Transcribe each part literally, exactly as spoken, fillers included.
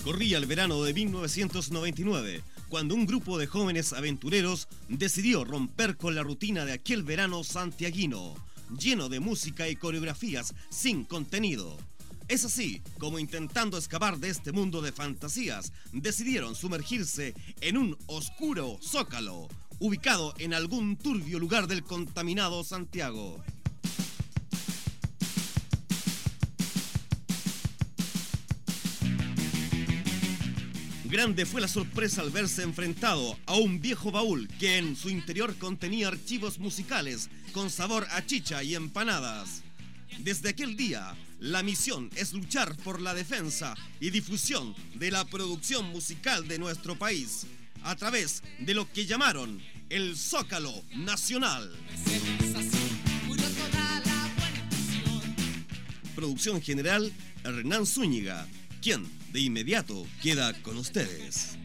Corría el verano de mil novecientos noventa y nueve, cuando un grupo de jóvenes aventureros decidió romper con la rutina de aquel verano santiaguino, lleno de música y coreografías sin contenido. Es así como, intentando escapar de este mundo de fantasías, decidieron sumergirse en un oscuro zócalo, ubicado en algún turbio lugar del contaminado Santiago. Grande fue la sorpresa al verse enfrentado a un viejo baúl que en su interior contenía archivos musicales con sabor a chicha y empanadas. Desde aquel día, la misión es luchar por la defensa y difusión de la producción musical de nuestro país, a través de lo que llamaron el Zócalo Nacional. Producción general, Hernán Zúñiga, quien de inmediato queda con ustedes.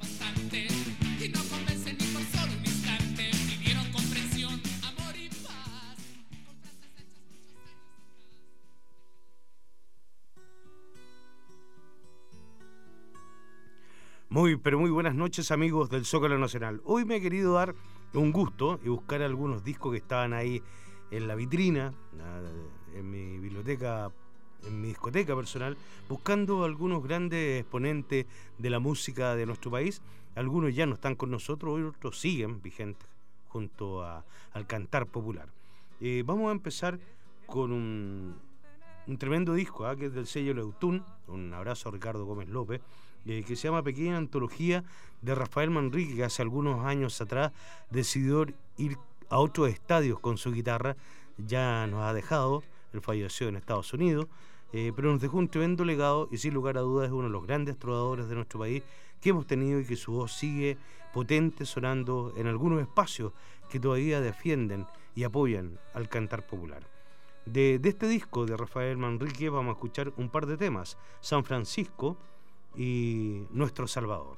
Muy, pero muy buenas noches, amigos del Zócalo Nacional. Hoy me he querido dar un gusto y buscar algunos discos que estaban ahí en la vitrina, en mi biblioteca, en mi discoteca personal, buscando algunos grandes exponentes de la música de nuestro país. Algunos ya no están con nosotros, otros siguen vigentes junto a, al cantar popular. Eh, vamos a empezar con un, un tremendo disco, ¿eh? que es del sello Leutún. Un abrazo a Ricardo Gómez López. Eh, que se llama Pequeña Antología, de Rafael Manrique, que hace algunos años atrás decidió ir a otros estadios con su guitarra. Ya nos ha dejado, él falleció en Estados Unidos, eh, pero nos dejó un tremendo legado y sin lugar a dudas es uno de los grandes trovadores de nuestro país que hemos tenido, y que su voz sigue potente sonando en algunos espacios que todavía defienden y apoyan al cantar popular. De, de este disco de Rafael Manrique vamos a escuchar un par de temas: San Francisco y Nuestro Salvador.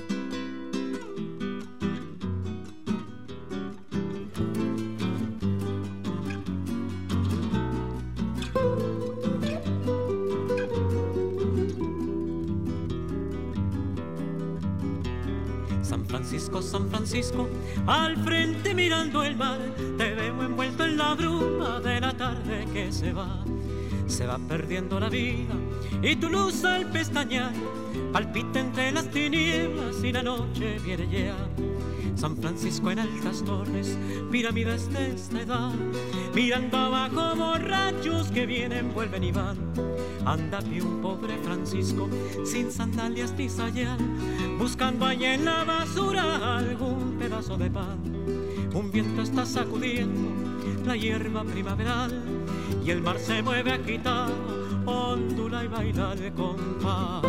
San Francisco, San Francisco, al frente mirando el mar, te veo envuelto en la bruma de la tarde que se va. Se va perdiendo la vida y tu luz al pestañear palpita entre las tinieblas y la noche viene ya. San Francisco en altas torres, pirámides de esta edad, mirando abajo borrachos que vienen, vuelven y van. Anda a pie un pobre Francisco, sin sandalias ni sayal, buscando allá en la basura algún pedazo de pan. Un viento está sacudiendo la hierba primaveral y el mar se mueve agitado, ondula y baila de compás.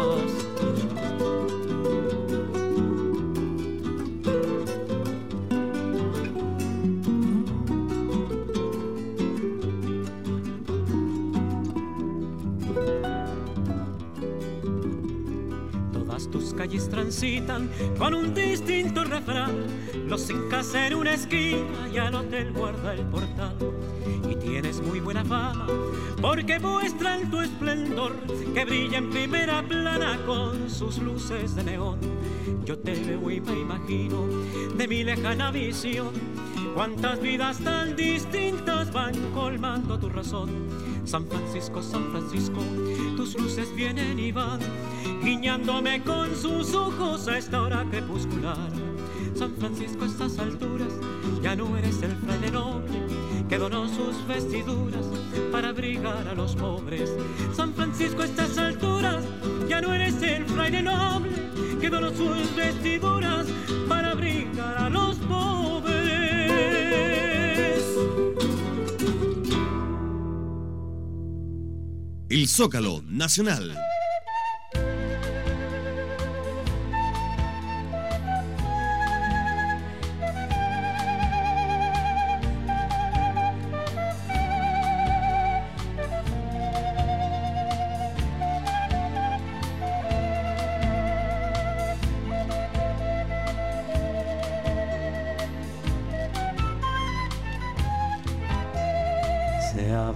Todas tus calles transitan con un distinto refrán. Los incas en una esquina y al hotel guarda el portal. Y tienes muy buena fama porque muestran tu esplendor, que brilla en primera plana con sus luces de neón. Yo te veo y me imagino de mi lejana visión cuántas vidas tan distintas van colmando tu razón. San Francisco, San Francisco, tus luces vienen y van, guiñándome con sus ojos a esta hora crepuscular. San Francisco, a estas alturas ya no eres el fraile noble que donó sus vestiduras para abrigar a los pobres. San Francisco, a estas alturas ya no eres el fraile noble que donó sus vestiduras para abrigar a los pobres. El Zócalo Nacional.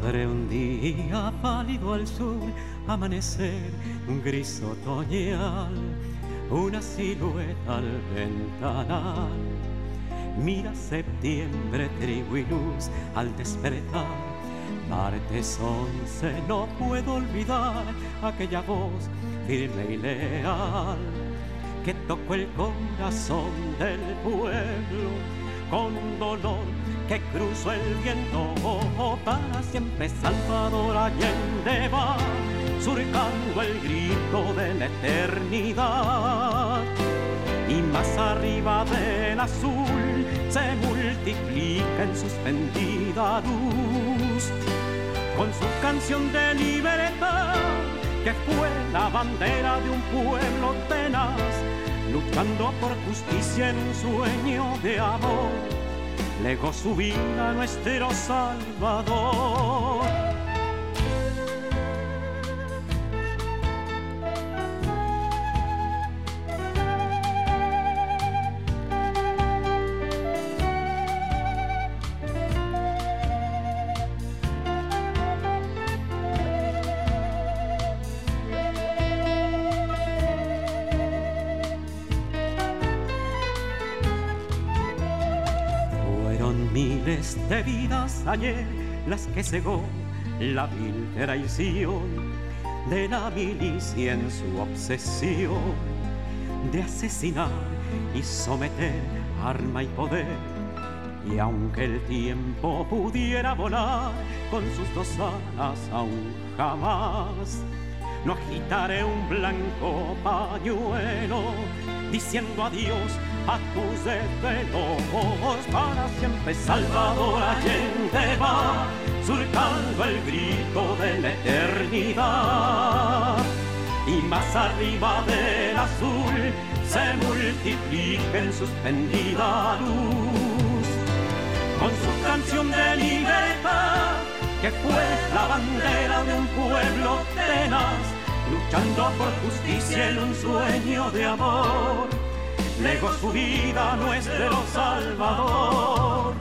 Sobre un día pálido al sur, amanecer un gris otoñal, una silueta al ventanal. Mira septiembre, trigo y luz al despertar. Martes once, no puedo olvidar aquella voz firme y leal que tocó el corazón del pueblo con un dolor que cruzó el viento. Para siempre Salvador Allende va surcando el grito de la eternidad, y más arriba del azul se multiplica en suspendida luz con su canción de libertad, que fue la bandera de un pueblo tenaz, luchando por justicia en un sueño de amor, legó su vida a nuestro Salvador. De vidas ayer las que cegó la vil traición de la milicia en su obsesión de asesinar y someter arma y poder. Y aunque el tiempo pudiera volar con sus dos alas, aún jamás no agitaré un blanco pañuelo diciendo adiós a tus desvelos. Para siempre Salvador Allende va surcando el grito de la eternidad, y más arriba del azul se multiplica en suspendida luz con su canción de libertad, que fue la bandera de un pueblo tenaz, luchando por justicia en un sueño de amor, legó su vida a nuestro Salvador.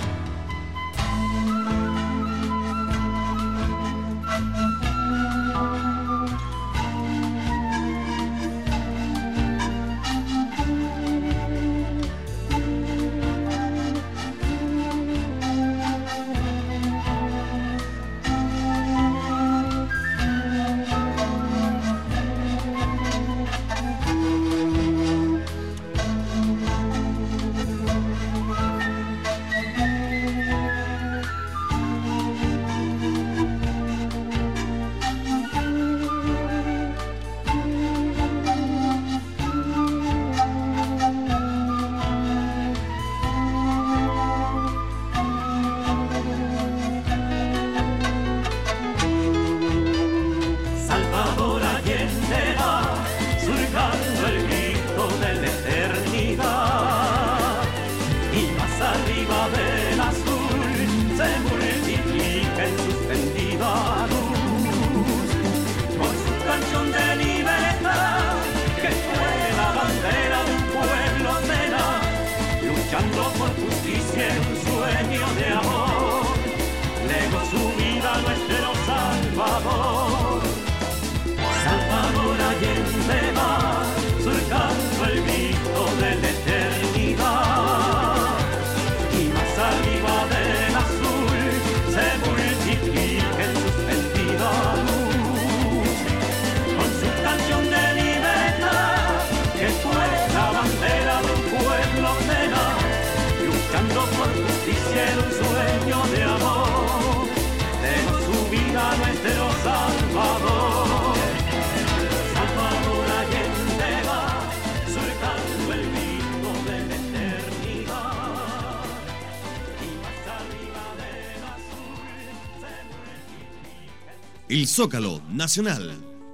El Zócalo Nacional.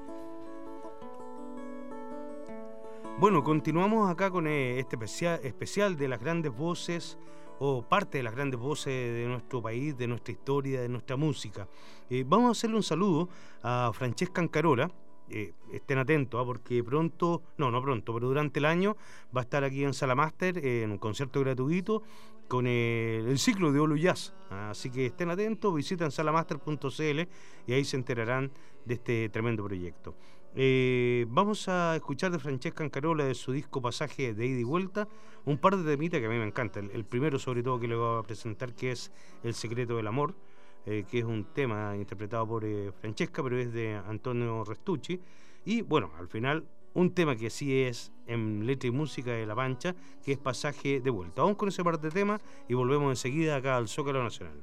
Bueno, continuamos acá con eh, este especial, especial de las grandes voces, o parte de las grandes voces de nuestro país, de nuestra historia, de nuestra música. Eh, vamos a hacerle un saludo a Francesca Ancarola. Eh, estén atentos, ¿eh? Porque pronto, no, no pronto, pero durante el año va a estar aquí en Sala Máster eh, en un concierto gratuito con el, el ciclo de Olo Jazz. Así que estén atentos, visiten salamaster punto c l y ahí se enterarán de este tremendo proyecto. Eh, vamos a escuchar de Francesca Ancarola, de su disco Pasaje de Ida y Vuelta, un par de temitas que a mí me encantan. El, el primero, sobre todo, que le voy a presentar, que es El Secreto del Amor, eh, que es un tema interpretado por eh, Francesca, pero es de Antonio Restucci. Y bueno, al final, un tema que sí es en letra y música de La Pancha, que es Pasaje de Vuelta. Vamos con ese par de temas y volvemos enseguida acá al Zócalo Nacional.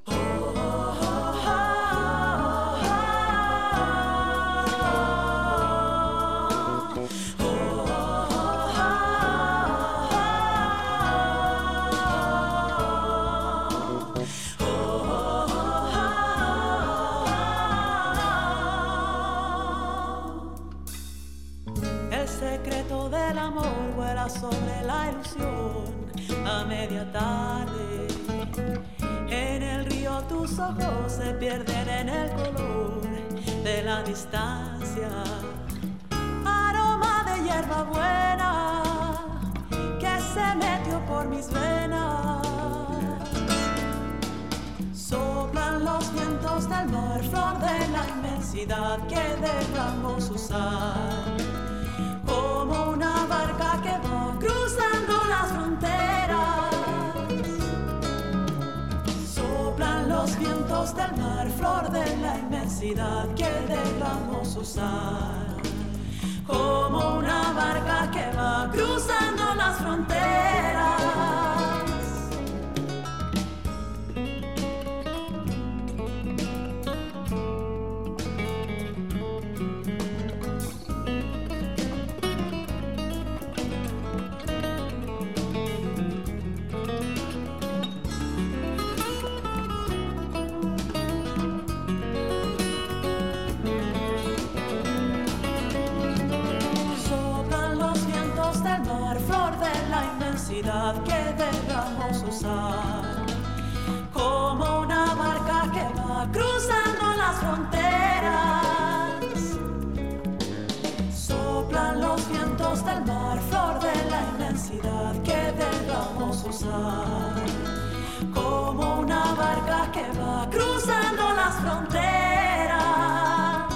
Sobre la ilusión a media tarde, en el río tus ojos se pierden en el color de la distancia. Aroma de hierba buena que se metió por mis venas. Soplan los vientos del mar, flor de la inmensidad que derramó su sal. Como una barca que va cruzando las fronteras. Soplan los vientos del mar, flor de la inmensidad que derramó su sal. Como una barca que va cruzando las fronteras. Que derramó su sal, como una barca que va cruzando las fronteras. Soplan los vientos del mar, flor de la inmensidad que derramó su sal, como una barca que va cruzando las fronteras.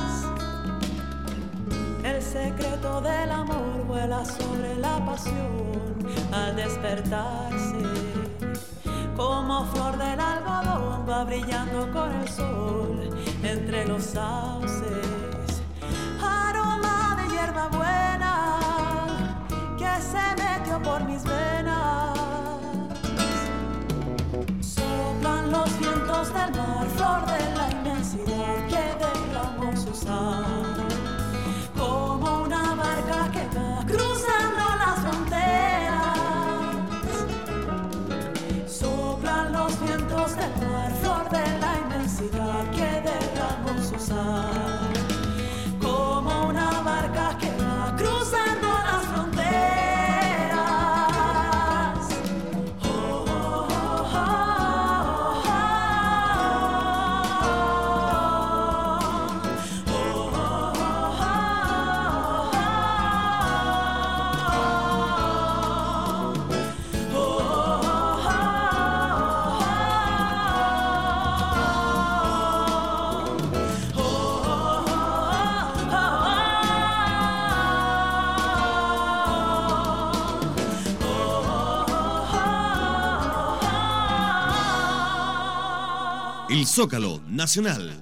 El secreto del amor vuela sobre la pasión al despertarse, como flor del algodón va brillando con el sol entre los sauces. Aroma de hierba buena que se metió por mis venas. Soplan los vientos del mar, flor de la inmensidad que derramó su sal, como una barca que va cruzando las fronteras. Soplan los vientos del mar, flor de la inmensidad que derramó su sal, como una barca que va cruzando las fronteras. Oh, oh, oh, oh, oh, oh, oh, El Zócalo Nacional.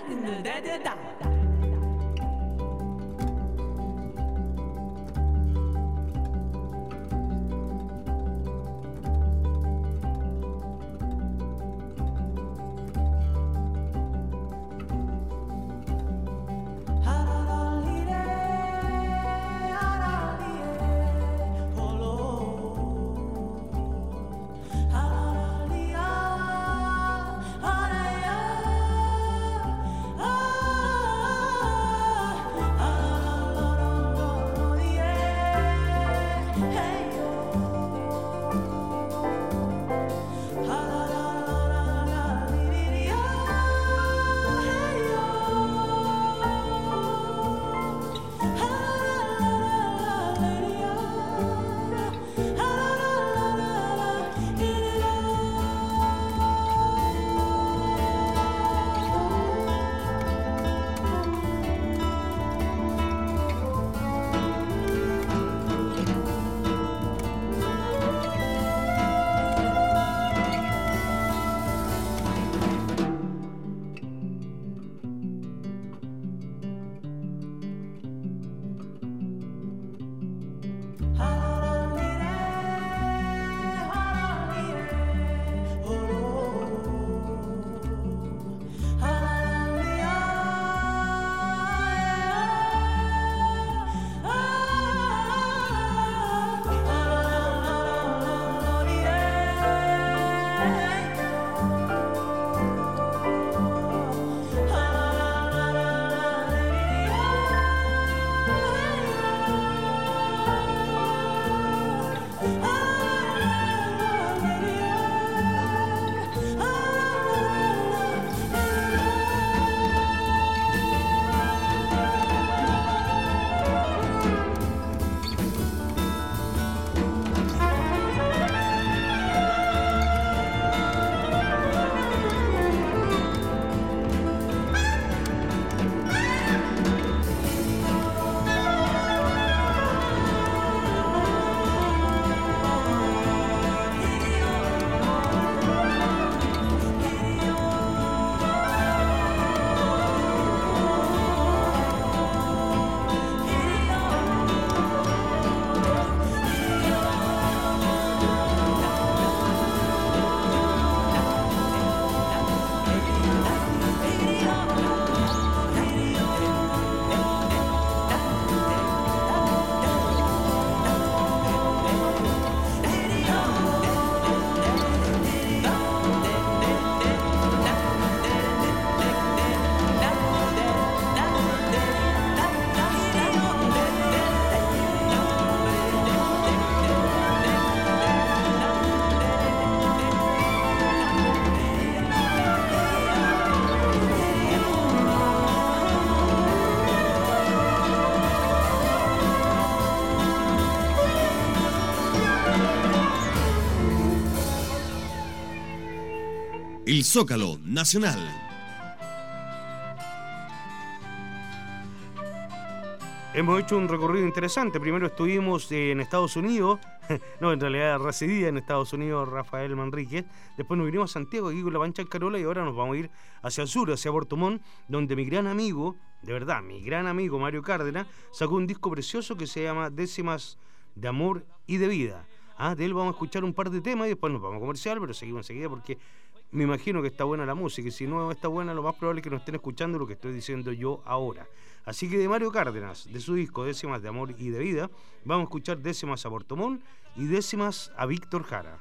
El Zócalo Nacional. Hemos hecho un recorrido interesante. Primero estuvimos en Estados Unidos, no, en realidad residía en Estados Unidos Rafael Manríquez. Después nos vinimos a Santiago, aquí con la Pancha Carola, y ahora nos vamos a ir hacia el sur, hacia Puerto Montt, donde mi gran amigo, de verdad, mi gran amigo Mario Cárdenas, sacó un disco precioso que se llama Décimas de Amor y de Vida. Ah, de él vamos a escuchar un par de temas y después nos vamos a comercial, pero seguimos enseguida porque me imagino que está buena la música, y si no está buena, lo más probable es que no estén escuchando lo que estoy diciendo yo ahora. Así que de Mario Cárdenas, de su disco Décimas de Amor y de Vida, vamos a escuchar Décimas a Puerto Montt y Décimas a Víctor Jara.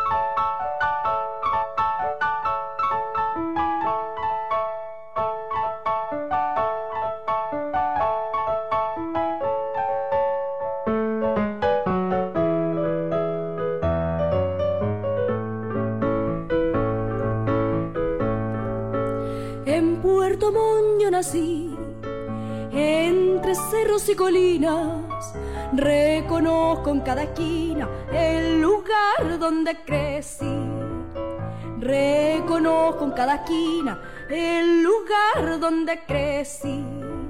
En Puerto Montt yo nací, entre cerros y colinas, reconozco en cada esquina el lugar donde crecí. Reconozco en cada esquina el lugar donde crecí.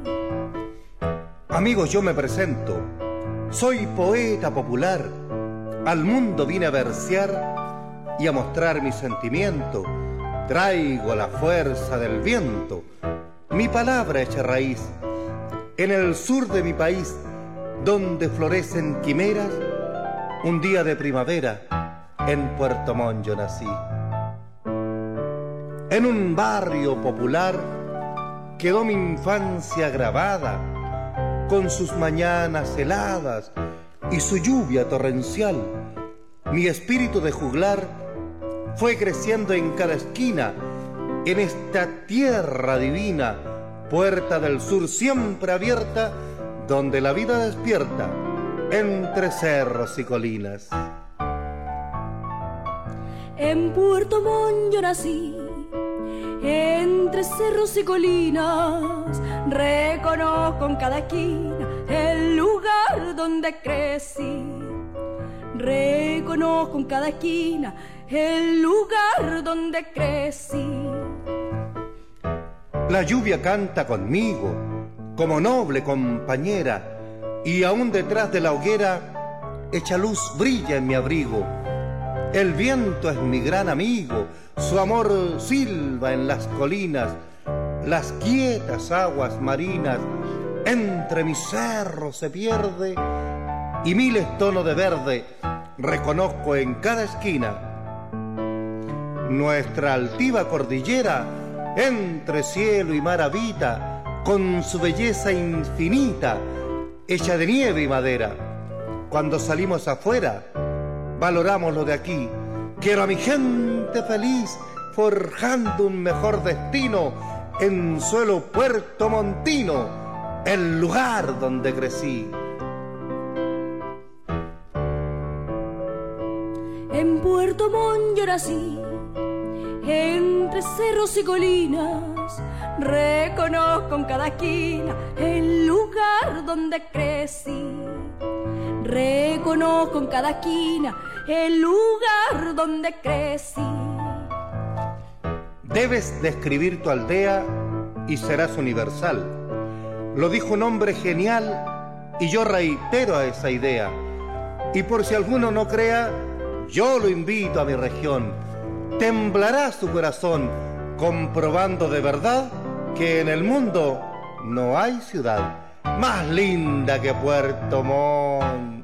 Amigos, yo me presento. Soy poeta popular. Al mundo vine a versear y a mostrar mi sentimiento. Traigo la fuerza del viento. mi palabra echa raíz. En el sur de mi país, donde florecen quimeras, un día de primavera en Puerto Montt yo nací. En un barrio popular quedó mi infancia grabada, con sus mañanas heladas y su lluvia torrencial. Mi espíritu de juglar fue creciendo en cada esquina, en esta tierra divina, puerta del sur siempre abierta, donde la vida despierta entre cerros y colinas. En Puerto Montt yo nací, entre cerros y colinas, reconozco en cada esquina el lugar donde crecí. Reconozco en cada esquina el lugar donde crecí. La lluvia canta conmigo, como noble compañera, y aún detrás de la hoguera, hecha luz brilla en mi abrigo. El viento es mi gran amigo, su amor silba en las colinas, las quietas aguas marinas, entre mis cerros se pierde, y miles tonos de verde reconozco en cada esquina. Nuestra altiva cordillera, entre cielo y mar habita, con su belleza infinita, hecha de nieve y madera. Cuando salimos afuera, valoramos lo de aquí. Quiero a mi gente feliz, forjando un mejor destino en suelo puertomontino, el lugar donde crecí. En Puerto Montt yo nací, entre cerros y colinas, reconozco en cada esquina el lugar donde crecí. Reconozco en cada esquina el lugar donde crecí. Debes describir tu aldea y serás universal. Lo dijo un hombre genial y yo reitero a esa idea. Y por si alguno no crea, yo lo invito a mi región. Temblará su corazón comprobando de verdad que en el mundo no hay ciudad más linda que Puerto Montt.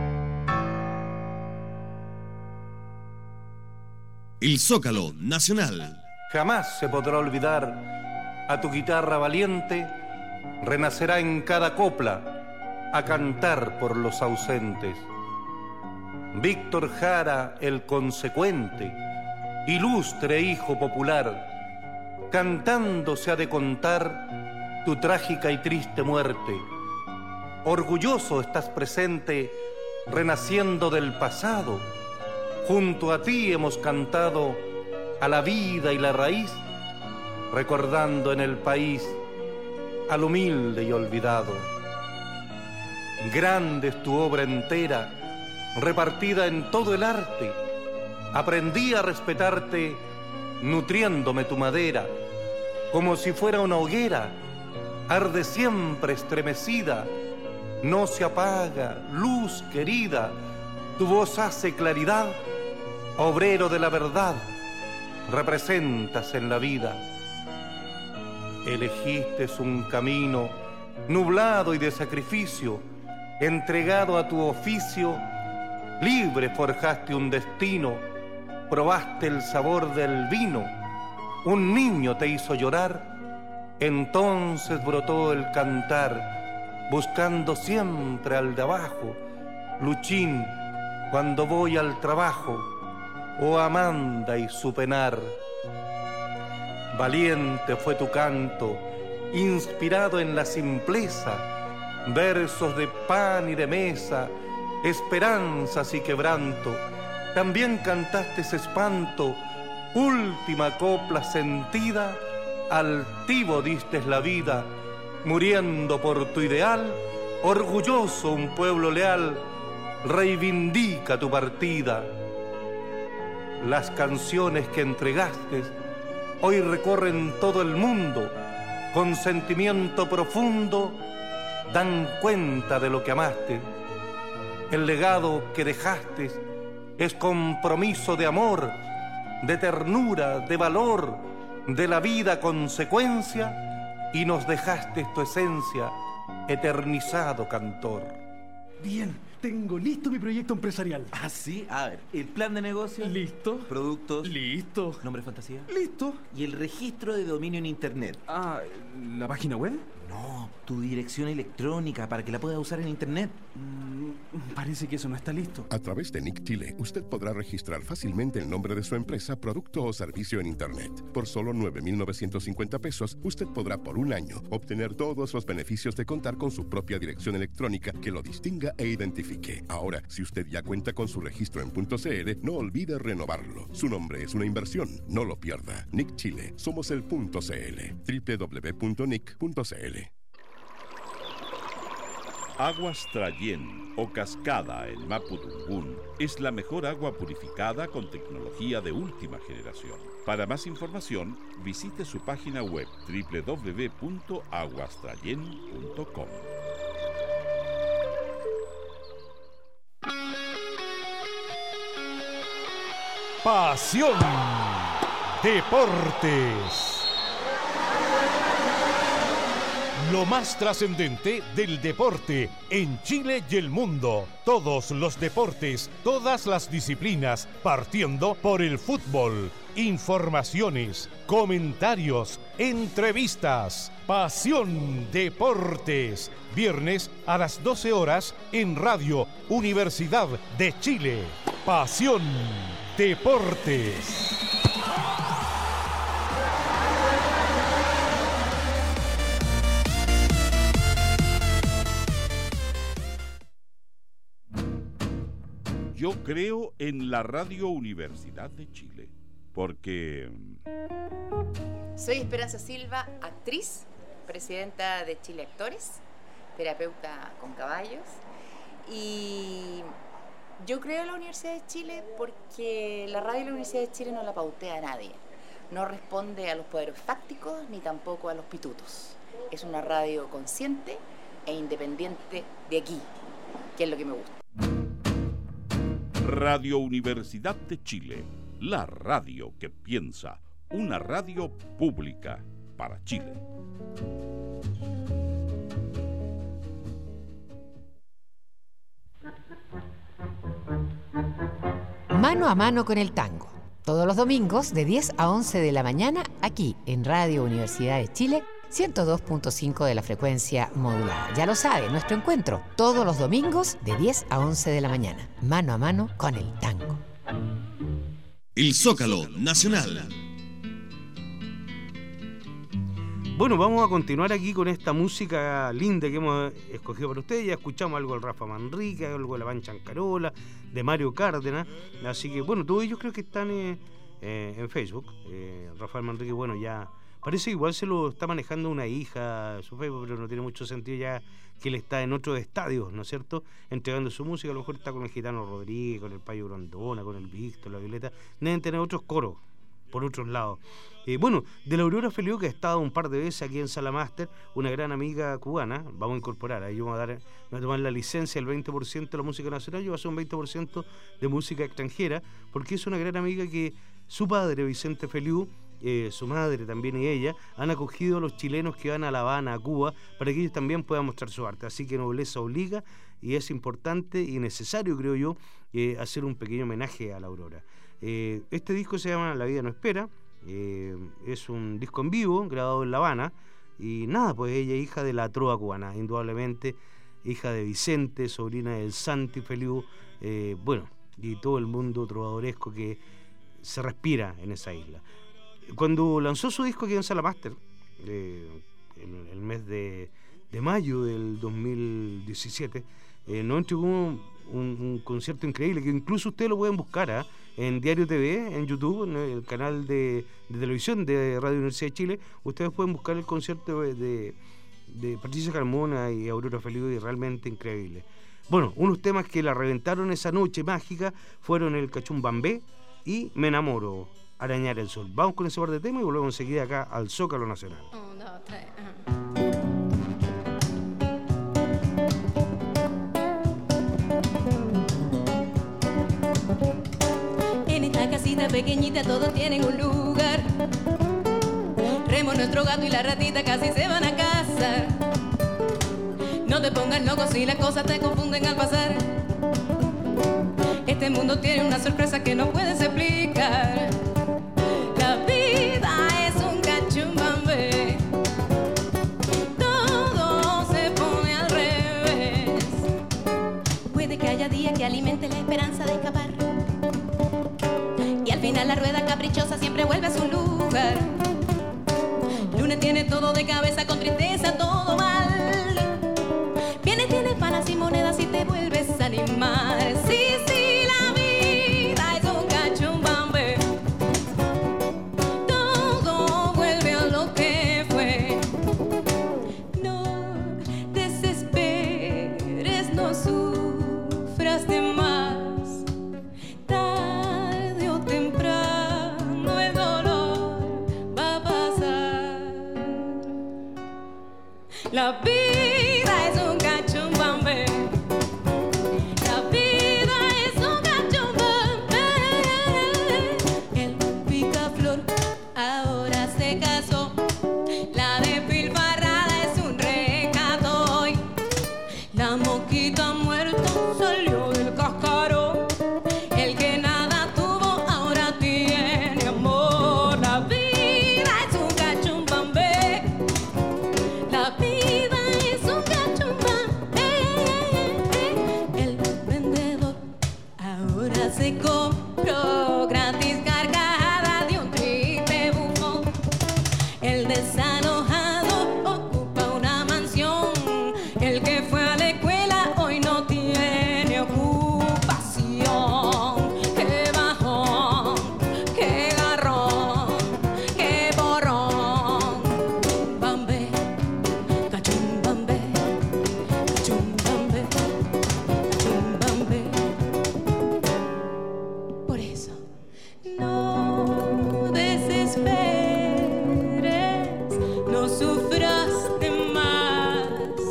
El Zócalo Nacional. Jamás se podrá olvidar a tu guitarra valiente, renacerá en cada copla a cantar por los ausentes. Víctor Jara, el consecuente, ilustre hijo popular, cantando se ha de contar tu trágica y triste muerte. Orgulloso estás presente, renaciendo del pasado. Junto a ti hemos cantado a la vida y la raíz, recordando en el país al humilde y olvidado. Grande es tu obra entera, repartida en todo el arte. Aprendí a respetarte, nutriéndome tu madera, como si fuera una hoguera, arde siempre estremecida, no se apaga, luz querida, tu voz hace claridad, obrero de la verdad, representas en la vida. Elegiste un camino nublado y de sacrificio, entregado a tu oficio, libre forjaste un destino, probaste el sabor del vino, un niño te hizo llorar, entonces brotó el cantar, buscando siempre al de abajo, Luchín, cuando voy al trabajo, oh Amanda y su penar. Valiente fue tu canto, inspirado en la simpleza, versos de pan y de mesa, esperanzas y quebranto. También cantaste ese espanto, última copla sentida, altivo distes la vida, muriendo por tu ideal, orgulloso un pueblo leal, reivindica tu partida. Las canciones que entregaste hoy recorren todo el mundo, con sentimiento profundo dan cuenta de lo que amaste. El legado que dejaste es compromiso de amor, de ternura, de valor, de la vida consecuencia y nos dejaste tu esencia, eternizado cantor. Bien, tengo listo mi proyecto empresarial. ¿Ah, sí? A ver, el plan de negocio. Listo. Productos. Listo. ¿Nombre fantasía? Listo. ¿Y el registro de dominio en internet? Ah, ¿la página web? No, tu dirección electrónica para que la puedas usar en internet. Mm, parece que eso no está listo. A través de Nick Chile, usted podrá registrar fácilmente el nombre de su empresa, producto o servicio en internet. Por solo nueve mil novecientos cincuenta pesos, usted podrá por un año obtener todos los beneficios de contar con su propia dirección electrónica que lo distinga e identifique. Ahora, si usted ya cuenta con su registro en .cl, no olvide renovarlo. Su nombre es una inversión, no lo pierda. Nick Chile, somos el .cl. doble u doble u doble u punto nick punto c l. Aguas Trayén o Cascada en Mapudungún es la mejor agua purificada con tecnología de última generación. Para más información, visite su página web doble u doble u doble u punto aguas trayén punto com. Pasión Deportes. Lo más trascendente del deporte en Chile y el mundo. Todos los deportes, todas las disciplinas, partiendo por el fútbol. Informaciones, comentarios, entrevistas. Pasión Deportes. Viernes a las doce horas en Radio Universidad de Chile. Pasión Deportes. Yo creo en la Radio Universidad de Chile, porque... Soy Esperanza Silva, actriz, presidenta de Chile Actores, terapeuta con caballos, y yo creo en la Universidad de Chile porque la radio de la Universidad de Chile no la pautea a nadie, no responde a los poderes fácticos ni tampoco a los pitutos. Es una radio consciente e independiente de aquí, que es lo que me gusta. Radio Universidad de Chile, la radio que piensa, una radio pública para Chile. Mano a mano con el tango, todos los domingos de diez a once de la mañana aquí en Radio Universidad de Chile, ciento dos punto cinco de la frecuencia modulada. Ya lo sabe, nuestro encuentro todos los domingos de diez a once de la mañana, mano a mano con el tango. El Zócalo Nacional. Bueno, vamos a continuar aquí con esta música linda que hemos escogido para ustedes. Ya escuchamos algo del Rafa Manrique, algo de la Pancha Ancarola, de Mario Cárdenas. Así que, bueno, todos ellos creo que están eh, eh, en Facebook. Eh, Rafael Manrique, bueno, ya... Parece que igual se lo está manejando una hija, su Facebook, pero no tiene mucho sentido ya que él está en otros estadios, ¿no es cierto? Entregando su música, a lo mejor está con el Gitano Rodríguez, con el Payo Grondona, con el Víctor, la Violeta. Deben tener otros coros por otros lados. Eh, bueno, de la Aurora Feliu, que ha estado un par de veces aquí en Sala Máster, una gran amiga cubana, vamos a incorporar, ahí vamos a dar, vamos a tomar la licencia el veinte por ciento de la música nacional, yo voy a hacer un veinte por ciento de música extranjera, porque es una gran amiga que su padre, Vicente Feliu, Eh, su madre también y ella han acogido a los chilenos que van a La Habana, a Cuba, para que ellos también puedan mostrar su arte. Así que Nobleza obliga y es importante y necesario, creo yo, eh, hacer un pequeño homenaje a la Aurora. Eh, este disco se llama La vida no espera, eh, es un disco en vivo grabado en La Habana y nada, pues ella es hija de la trova cubana, indudablemente hija de Vicente, sobrina del Santi Feliu, eh, bueno, y todo el mundo trovadoresco que se respira en esa isla. Cuando lanzó su disco aquí en Sala Máster, eh, el, el mes de, de mayo del dos mil diecisiete, eh, nos entregó un, un, un concierto increíble, que incluso ustedes lo pueden buscar ¿eh? en Diario T V, en YouTube, en el canal de, de televisión de Radio Universidad de Chile. Ustedes pueden buscar el concierto de, de, de Patricia Carmona y Aurora Feliu, y realmente increíble. Bueno, unos temas que la reventaron esa noche mágica fueron el Cachumbambé y Me enamoro, Arañar el sol. Vamos con ese par de temas y volvemos enseguida acá al Zócalo Nacional. Un, dos, tres, En esta casita pequeñita todos tienen un lugar. Tenemos nuestro gato y la ratita casi se van a casa. No te pongas loco si las cosas te confunden al pasar. Este mundo tiene una sorpresa que no puedes explicar. La vida es un cachumbambe. Todo se pone al revés. Puede que haya días que alimente la esperanza de escapar. Y al final la rueda caprichosa siempre vuelve a su lugar. Lunes tiene todo de cabeza con tristeza, todo mal. Viene, tiene panas y monedas y te vuelves a animar. Sí, sí, la vida es un cachumbambe. Todo vuelve a lo que fue. No desesperes, no sufras de más. Tarde o temprano el dolor va a pasar. La vida es un cachumbambe. La vida es un cachumbambe. El picaflor ahora se casó. La despilfarrada es un recato hoy. La mosquita muerta salió del cascarón. El que nada tuvo ahora tiene amor. La vida es un cachumbambe. La vida es un cachumbambe. El vendedor ahora se compró gratis carcajada de un triste bufón. El desalojado ocupa una mansión. El que fue a la escuela hoy no tiene ocupación. Qué bajón, qué garrón, qué borrón. Bambe, cachumbambe, cachumbambe, cachumbambe. Por eso, no desesperes, no sufras de más.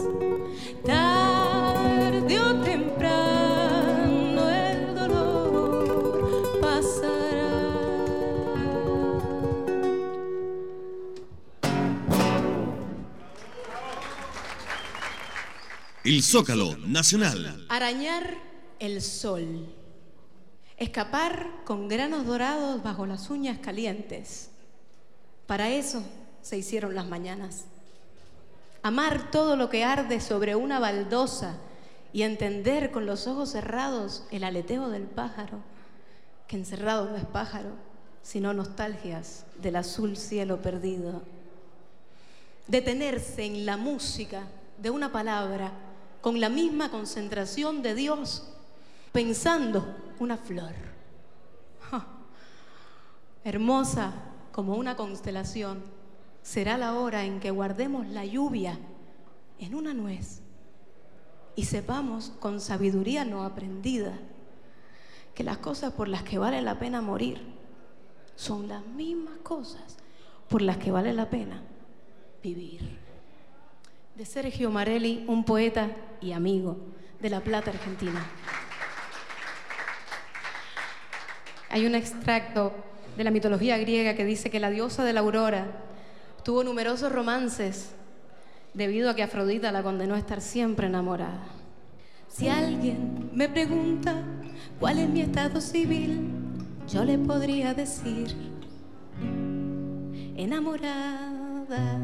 Tarde o temprano el dolor pasará. El Zócalo Nacional. Arañar el sol. Escapar con granos dorados bajo las uñas calientes. Para eso se hicieron las mañanas. Amar todo lo que arde sobre una baldosa y entender con los ojos cerrados el aleteo del pájaro, que encerrado no es pájaro, sino nostalgias del azul cielo perdido. Detenerse en la música de una palabra con la misma concentración de Dios, pensando una flor. ¡Ja! Hermosa como una constelación, será la hora en que guardemos la lluvia en una nuez y sepamos con sabiduría no aprendida que las cosas por las que vale la pena morir son las mismas cosas por las que vale la pena vivir. De Sergio Marelli, un poeta y amigo de La Plata, Argentina. Hay un extracto de la mitología griega que dice que la diosa de la aurora tuvo numerosos romances debido a que Afrodita la condenó a estar siempre enamorada. Si alguien me pregunta cuál es mi estado civil, yo le podría decir enamorada.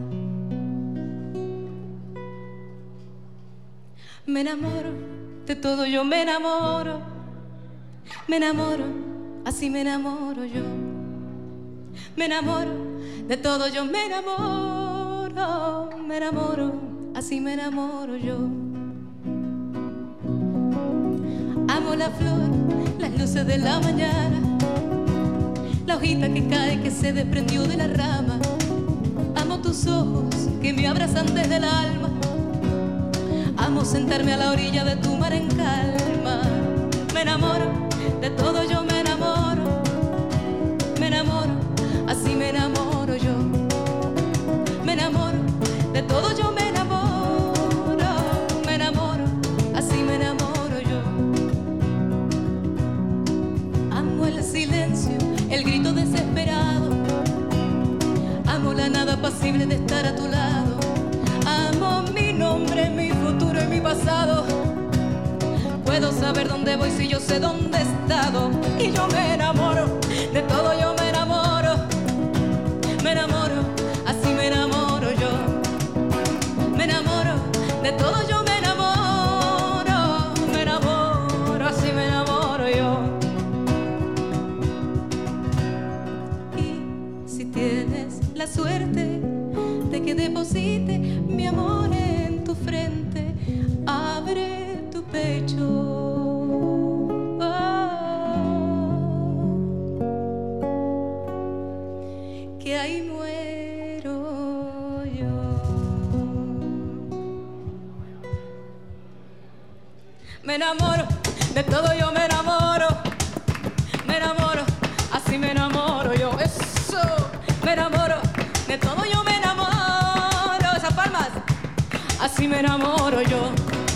Me enamoro de todo, yo me enamoro, me enamoro, así me enamoro yo. Me enamoro de todo, yo me enamoro, me enamoro, así me enamoro yo. Amo la flor, las luces de la mañana, la hojita que cae, que se desprendió de la rama. Amo tus ojos que me abrazan desde el alma. Amo sentarme a la orilla de tu mar en calma. Me enamoro de todo, yo me enamoro, me enamoro, así me enamoro yo. Me enamoro de todo, yo me enamoro, me enamoro, así me enamoro yo. Amo el silencio, el grito desesperado. Amo la nada pacífica imposible de estar a tu lado. Amo mi nombre, mi futuro y mi pasado. Puedo saber dónde voy si yo sé dónde he estado. Y yo me enamoro, de todo yo me enamoro. Me enamoro, así me enamoro yo. Me enamoro, de todo yo me enamoro. Me enamoro, así me enamoro yo. Y si tienes la suerte de que deposite mi amor en tu frente, abre tu pecho. Me enamoro, de todo yo me enamoro. Me enamoro, así me enamoro yo. Eso, me enamoro, de todo yo me enamoro. Esas palmas, así me enamoro yo.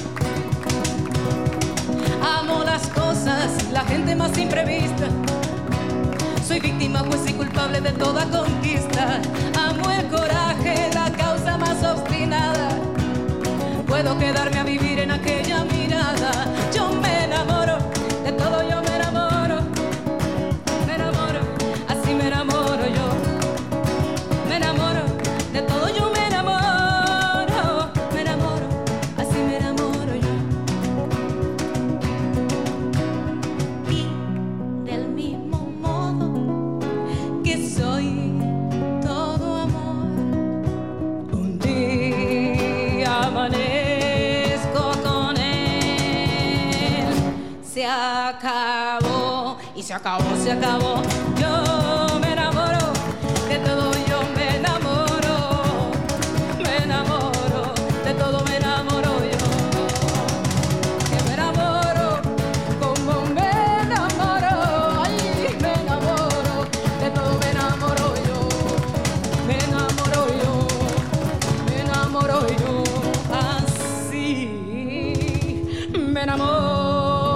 Amo las cosas, la gente más imprevista. Soy víctima, pues y culpable de toda conquista. Amo el coraje, la causa más obstinada. Puedo quedarme a vivir en aquella mirada. Yo me enamoro, de todo yo me enamoro. Me enamoro, así me enamoro yo. Me enamoro, de todo yo me enamoro. Me enamoro, así me enamoro yo. Y del mismo modo que soy todo amor, un día amanece. Se acabó, y se acabó, se acabó. Yo me enamoro, de todo yo me enamoro. Me enamoro, de todo me enamoro yo. Que me enamoro, como me enamoro. Ay, me enamoro, de todo me enamoro yo. Me enamoro yo, me enamoro yo. Así me enamoro.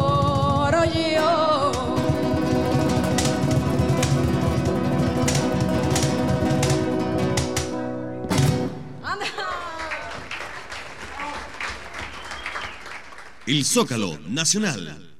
El Zócalo Nacional.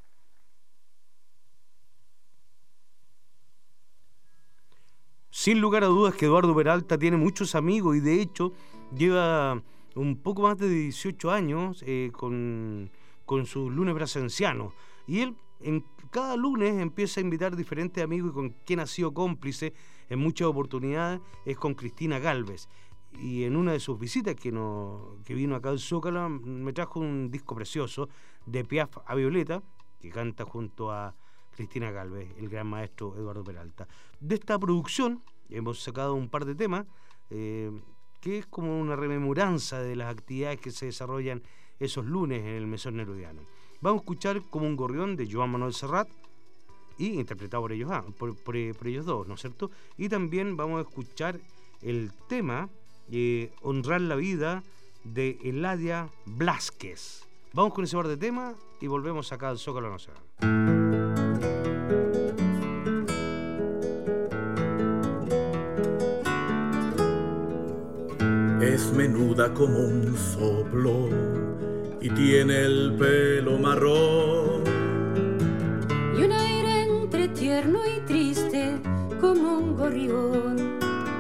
Sin lugar a dudas que Eduardo Peralta tiene muchos amigos y de hecho lleva un poco más de dieciocho años eh, con, con sus lunes brasencianos. Y él en cada lunes empieza a invitar diferentes amigos y con quien ha sido cómplice en muchas oportunidades es con Cristina Gálvez. Y en una de sus visitas que, no, que vino acá al Zócalo me trajo un disco precioso de Piaf a Violeta, que canta junto a Cristina Gálvez, el gran maestro Eduardo Peralta. De esta producción hemos sacado un par de temas, eh, que es como una rememoranza de las actividades que se desarrollan esos lunes en el Mesón Nerudiano. Vamos a escuchar Como un gorrión de Joan Manuel Serrat, y interpretado por ellos, ah, por, por, por ellos dos, ¿no es cierto? Y también vamos a escuchar el tema Eh, Honrar la Vida de Eladia Blázquez. Vamos con ese par de tema y volvemos acá al Zócalo Nacional. Es menuda como un soplo y tiene el pelo marrón y un aire entre tierno y triste como un gorrión.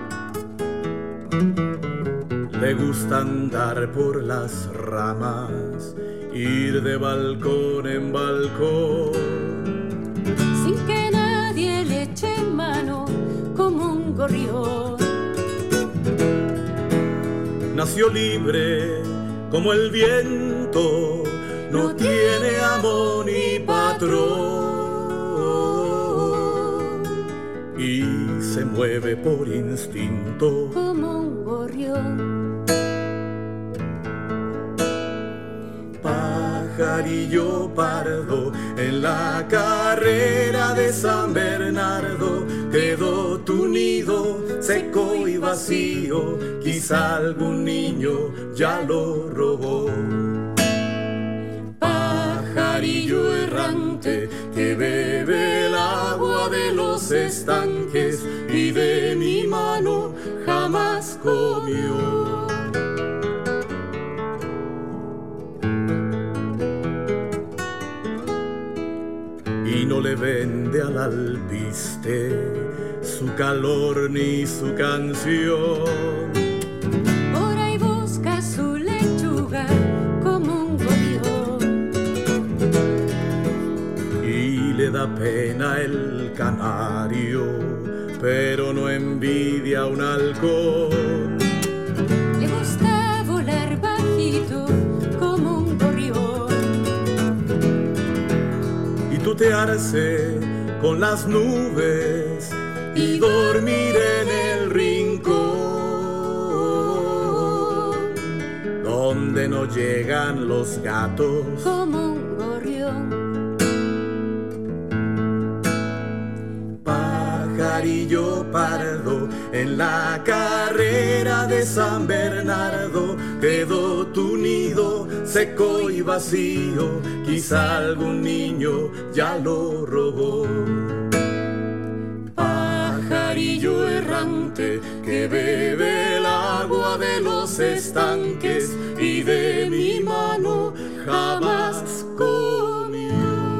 Le gusta andar por las ramas, ir de balcón en balcón, sin que nadie le eche mano como un gorrión. Nació libre como el viento, no tiene amo ni patrón, y se mueve por instinto como un gorrión. Pajarillo pardo en la carrera de San Bernardo, quedó tu nido seco y vacío, quizá algún niño ya lo robó. Pajarillo errante que bebe el agua de los estanques y de mi mano jamás comió. Y no le vende al alpiste su calor ni su canción. Por ahí busca su lechuga como un gorrión. Y le da pena el canario, pero no envidia un halcón. Le gusta volar bajito como un gorrión. Y tutearse con las nubes y dormir en el rincón donde no llegan los gatos como un gorrión. Pajarillo pardo en la carrera de San Bernardo, quedó tu nido seco y vacío, quizá algún niño ya lo robó. Pajarillo errante que bebe el agua de los estanques y de mi mano jamás comió.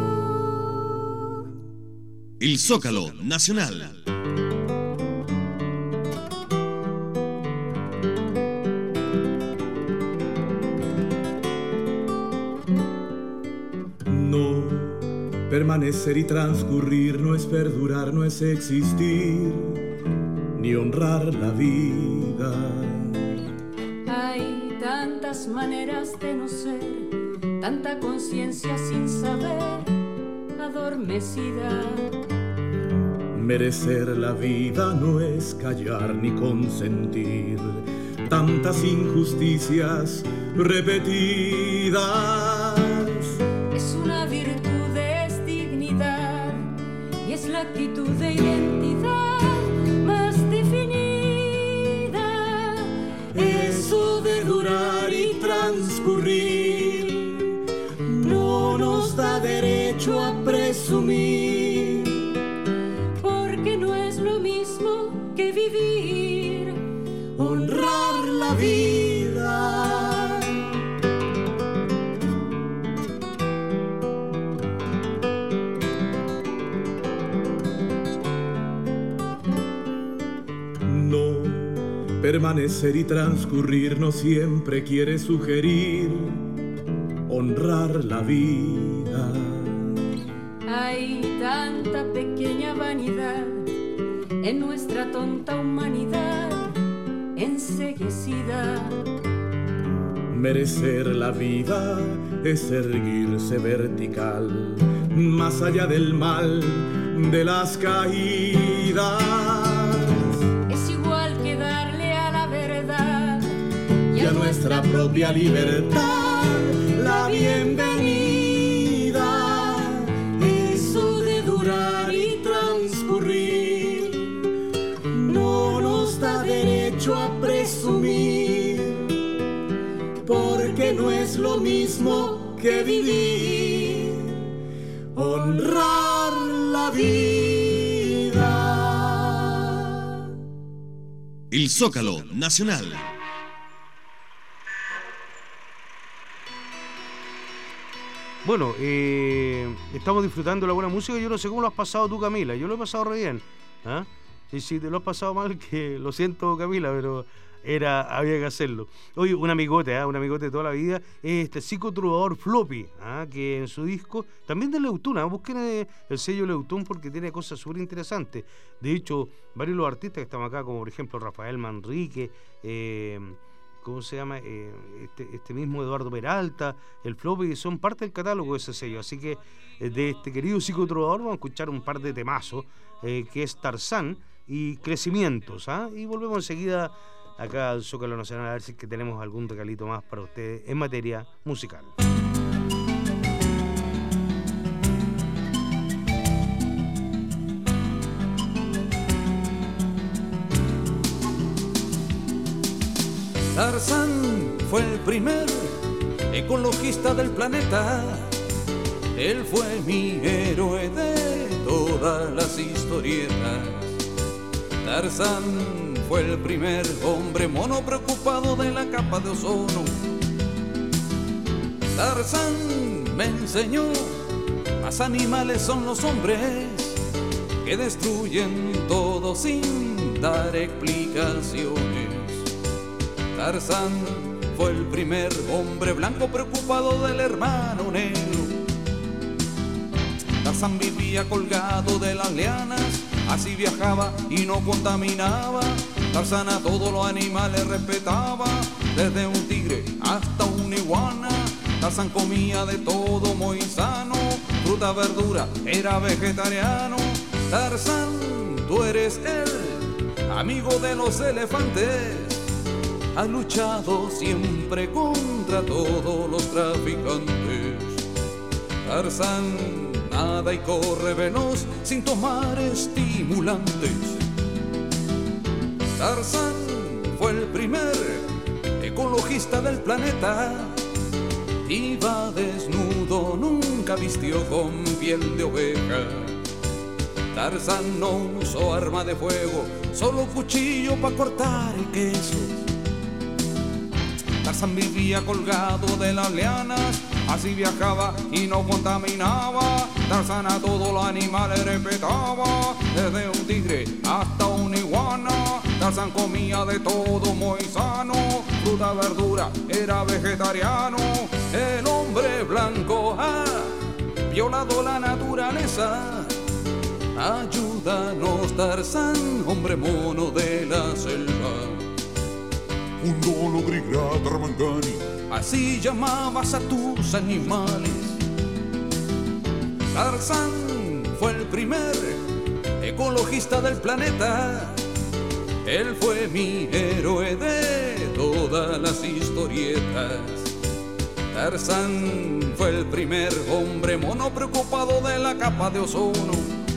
El Zócalo Nacional. Permanecer y transcurrir no es perdurar, no es existir, ni honrar la vida. Hay tantas maneras de no ser, tanta conciencia sin saber, adormecida. Merecer la vida no es callar ni consentir tantas injusticias repetidas. Es una virtud, y es la actitud de identidad más definida. Eso de durar y transcurrir no nos da derecho a presumir, porque no es lo mismo que vivir, honrar la vida. Permanecer y transcurrir no siempre quiere sugerir honrar la vida. Hay tanta pequeña vanidad en nuestra tonta humanidad enceguecida. Merecer la vida es erguirse vertical, más allá del mal de las caídas. Y a nuestra propia libertad la bienvenida. Eso de durar y transcurrir no nos da derecho a presumir, porque no es lo mismo que vivir, honrar la vida. El Zócalo Nacional. Bueno, eh, estamos disfrutando la buena música. Yo no sé cómo lo has pasado tú, Camila. Yo lo he pasado re bien. ¿Ah? Y si te lo has pasado mal, que lo siento, Camila, pero era había que hacerlo. Oye, un amigote, ¿eh? un amigote de toda la vida, este psicotrovador Floppy, ¿eh? que en su disco, también de Leutún, ¿eh? busquen el sello Leutún porque tiene cosas súper interesantes. De hecho, varios de los artistas que estamos acá, como por ejemplo Rafael Manrique, eh, ¿cómo se llama? Eh, este, este mismo Eduardo Peralta, el Floppy, son parte del catálogo de ese sello. Así que de este querido psicotrovador vamos a escuchar un par de temazos, eh, que es Tarzán y Crecimientos. ¿eh? Y volvemos enseguida acá al Zócalo Nacional a ver si es que tenemos algún regalito más para ustedes en materia musical. Tarzán fue el primer ecologista del planeta. Él fue mi héroe de todas las historietas. Tarzán fue el primer hombre mono preocupado de la capa de ozono. Tarzán me enseñó, más animales son los hombres que destruyen todo sin dar explicaciones. Tarzán fue el primer hombre blanco preocupado del hermano negro. Tarzán vivía colgado de las lianas, así viajaba y no contaminaba. Tarzán a todos los animales respetaba, desde un tigre hasta una iguana. Tarzán comía de todo muy sano, fruta, verdura, era vegetariano. Tarzán, tú eres el amigo de los elefantes. Ha luchado siempre contra todos los traficantes. Tarzán nada y corre veloz sin tomar estimulantes. Tarzán fue el primer ecologista del planeta. Iba desnudo, nunca vistió con piel de oveja. Tarzán no usó arma de fuego, solo cuchillo para cortar el queso. Tarzán vivía colgado de las lianas, así viajaba y no contaminaba. Tarzán a todos los animales respetaba, desde un tigre hasta una iguana. Tarzán comía de todo muy sano, fruta, verdura, era vegetariano. El hombre blanco ha violado la naturaleza. Ayúdanos, Tarzán, hombre mono de la selva. Undolo grigrata ramangani, así llamabas a tus animales. Tarzán fue el primer ecologista del planeta. Él fue mi héroe de todas las historietas. Tarzán fue el primer hombre mono preocupado de la capa de ozono.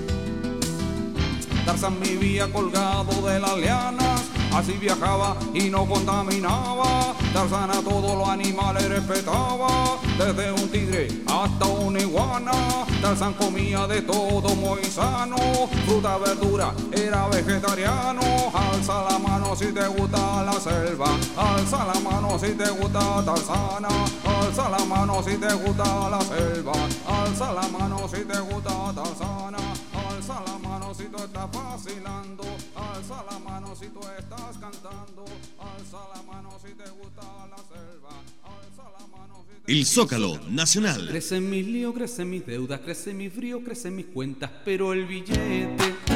Tarzán vivía colgado de las lianas, así viajaba y no contaminaba. Tarzán a todos los animales respetaba, desde un tigre hasta una iguana. Tarzán comía de todo muy sano, fruta, verdura, era vegetariano. Alza la mano si te gusta la selva, alza la mano si te gusta Tarzana. Alza la mano si te gusta la selva, alza la mano si te gusta Tarzana. Alza la mano si tú estás vacilando, alza la mano si tú estás cantando, alza la mano si te gusta la selva, alza la mano si te... El Zócalo Nacional. Crecen mis líos, crecen mis deudas, crece mi frío, crecen mis cuentas, pero el billete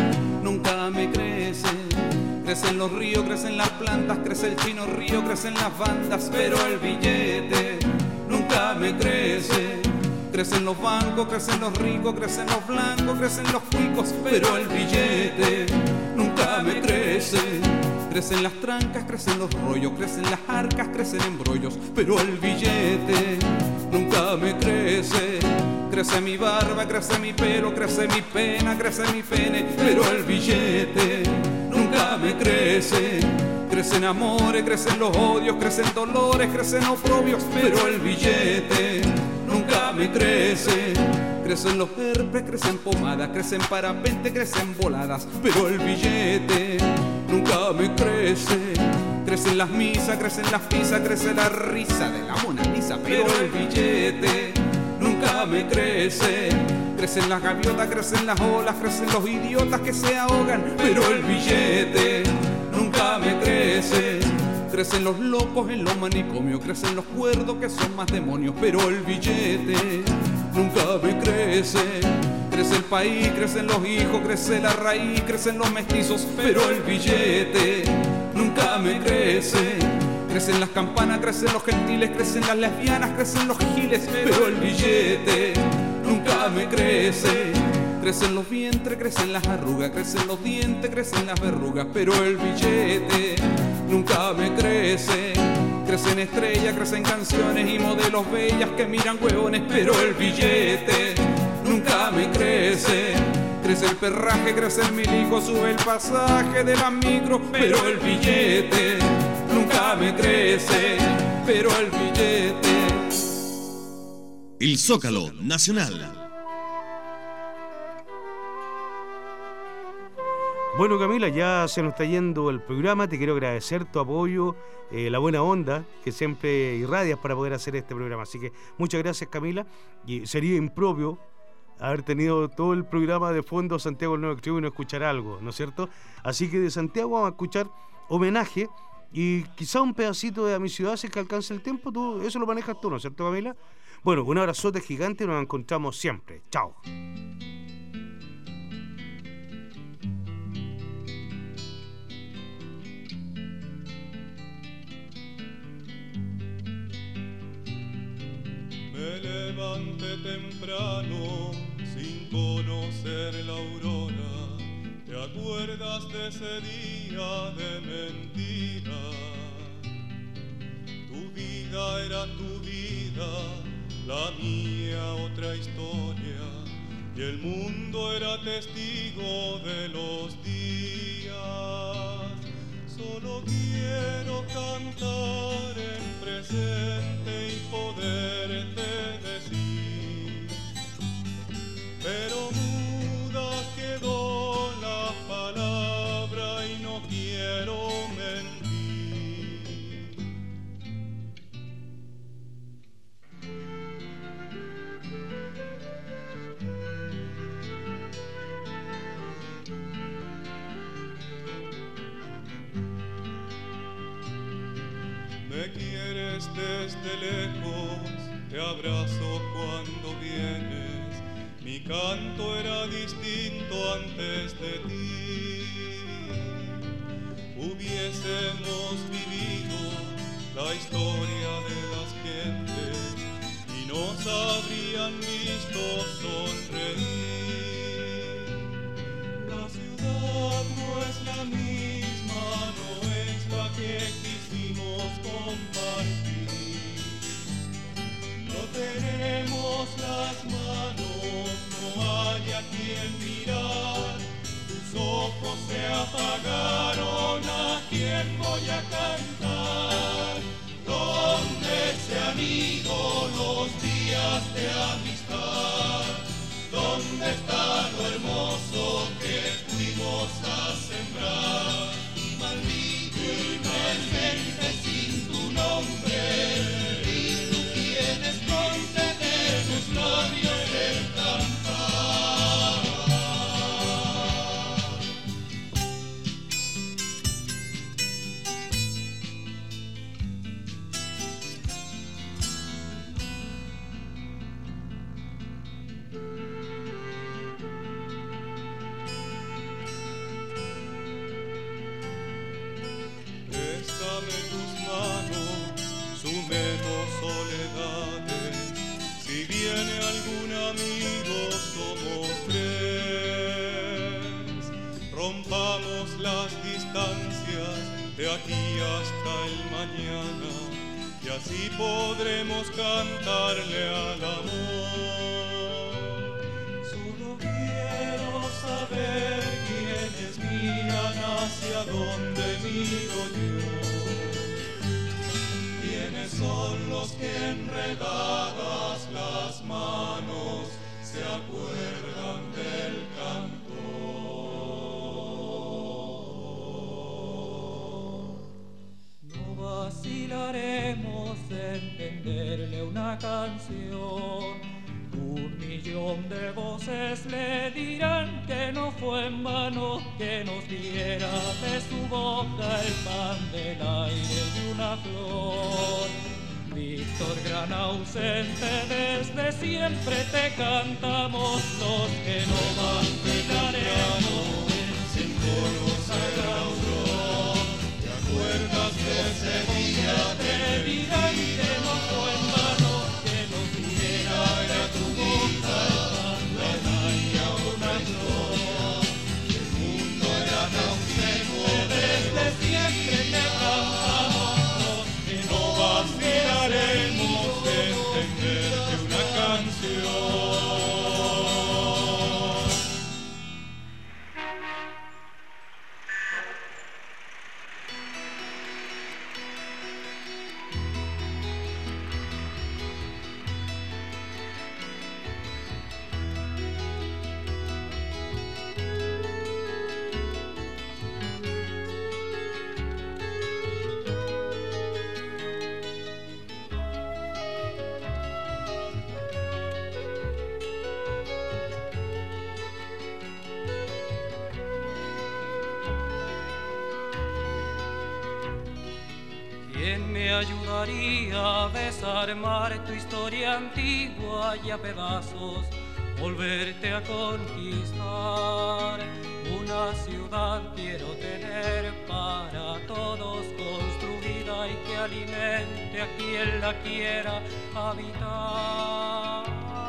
nunca me crece. Crecen los ríos, crecen las plantas, crece el chino río, crecen las bandas, pero el billete nunca me crece. Crecen los bancos, crecen los ricos, crecen los blancos, crecen los cuicos, pero el billete nunca me crece. Crecen las trancas, crecen los rollos, crecen las arcas, crecen embrollos, pero el billete nunca me crece. Crece mi barba, crece mi pelo, crece mi pena, crece mi pene, pero el billete nunca me crece. Crecen amores, crecen los odios, crecen dolores, crecen oprobios, pero el billete nunca me crece. Crecen los herpes, crecen pomadas, crecen parapente, crecen voladas, pero el billete nunca me crece. Crecen las misas, crecen las pizzas, crece la risa de la Mona Lisa, pero el billete nunca me crece. Crecen las gaviotas, crecen las olas, crecen los idiotas que se ahogan, pero el billete nunca me crece. Crecen los locos en los manicomios, crecen los cuerdos que son más demonios, pero el billete nunca me crece. Crece el país, crecen los hijos, crece la raíz, crecen los mestizos, pero el billete nunca me crece. Crecen las campanas, crecen los gentiles, crecen las lesbianas, crecen los giles, pero el billete nunca me crece. Crecen los vientres, crecen las arrugas, crecen los dientes, crecen las verrugas, pero el billete nunca me crece. Crecen estrellas, crecen canciones y modelos bellas que miran huevones, pero el billete nunca me crece. Crece el perraje, crece el milico, sube el pasaje de la micro, pero el billete nunca me crece, pero el billete. El Zócalo Nacional. Bueno, Camila, ya se nos está yendo el programa. Te quiero agradecer tu apoyo, eh, la buena onda que siempre irradias para poder hacer este programa. Así que muchas gracias, Camila. Y sería impropio haber tenido todo el programa de fondo Santiago el Nuevo Extremo y no escuchar algo, ¿no es cierto? Así que de Santiago vamos a escuchar Homenaje y quizá un pedacito de A Mi Ciudad, si es que alcance el tiempo. Tú, eso lo manejas tú, ¿no es cierto, Camila? Bueno, un abrazote gigante y nos encontramos siempre. Chao. Me levanté temprano sin conocer la aurora. ¿Te acuerdas de ese día de mentira? Tu vida era tu vida, la mía otra historia, y el mundo era testigo de los días. Solo quiero cantar en presente y poderte decir, pero muda quedó la palabra y no quiero mentir. Me quieres desde lejos, te abrazo cuando vienes. Mi canto era distinto antes de ti. Hubiésemos vivido la historia de las gentes y nos habrían visto sonreír. La ciudad no es la misma, no es la que quisimos compartir. No tenemos las manos, no hay a quien mirar. Tus ojos se apagaron, ¿a quién voy a cantar? ¿Dónde se han ido los días de amistad? ¿Dónde está lo hermoso que fuimos a sembrar? Y maldito inmensamente sin tu nombre, y tú tienes conceder tus labios el cantar. Préstame tus manos, sumemos soledades. Si viene algún amigo, somos tres. Rompamos las distancias de aquí hasta el mañana, y así podremos cantarle al amor. Solo quiero saber quiénes miran hacia donde miro yo. ¿Quiénes son los que enredadas las manos se acuerdan del canto? No vacilaremos en tenderle una canción. Un millón de voces le dirán que no fue en vano que nos diera de su boca el pan del aire de una flor. Víctor, gran ausente, desde siempre te cantamos los que no vacilaremos en coro sagrado. ¿Te acuerdas de ese día? Te dirán que no fue en vano que nos diera de tu boca la niña una flor. El mundo era ausente, desde siempre te cantamos los que no vacilaremos en entenderte una canción. ayudaría a desarmar tu historia antigua y a pedazos volverte a conquistar. Una ciudad quiero tener para todos construida y que alimente a quien la quiera habitar.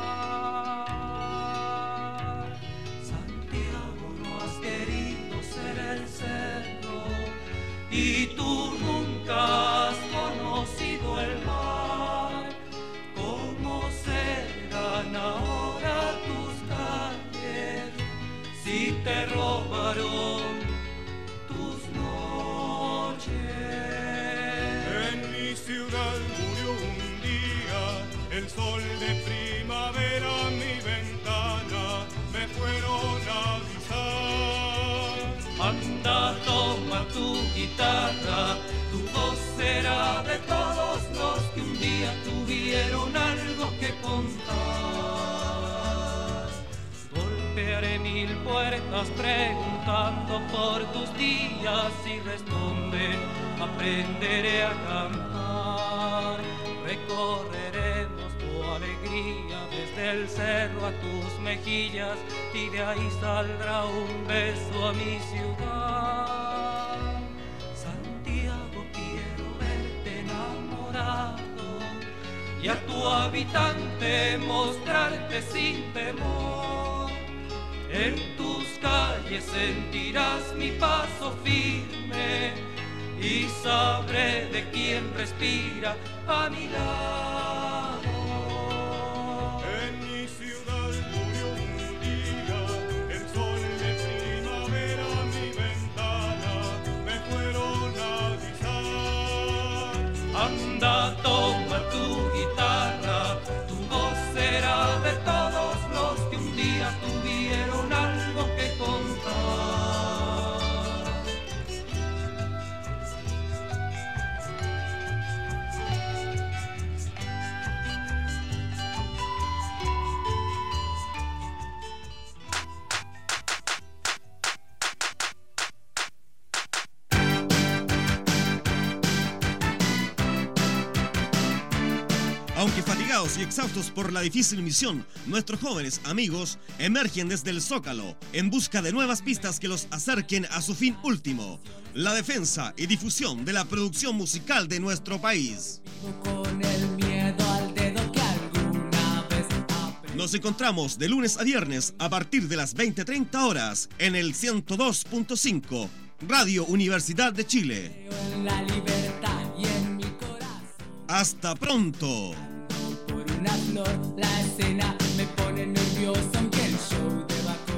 Santiago, no has querido ser el cerro y tú nunca has conocido el mar. ¿Cómo serán ahora tus calles si te robaron tus noches? En mi ciudad murió un día el sol de primavera, mi ventana me fueron a avisar. Anda, toma tu guitarra, tu voz será de todos los que un día tuvieron algo que contar. Golpearé mil puertas preguntando por tus días y responden, aprenderé a cantar. Recorreremos tu alegría desde el cerro a tus mejillas y de ahí saldrá un beso a mi ciudad. Santiago, quiero verte enamorado y a tu habitante mostrarte sin temor. En tus calles sentirás mi paso firme y sabré de quién respira a mi lado. En mi ciudad murió un día el sol de primavera, mi ventana me fueron a avisar. Anda, toma tu guitarra, tu voz será de todos los que un día tuvieron algo que contar. Aunque fatigados y exhaustos por la difícil misión, nuestros jóvenes amigos emergen desde el Zócalo en busca de nuevas pistas que los acerquen a su fin último, la defensa y difusión de la producción musical de nuestro país. Con el miedo al dedo que alguna vez Nos encontramos de lunes a viernes a partir de las veinte treinta horas en el ciento dos punto cinco, Radio Universidad de Chile. en la libertad y en mi corazón. ¡Hasta pronto! Por una flor, la escena me pone nervioso aunque el show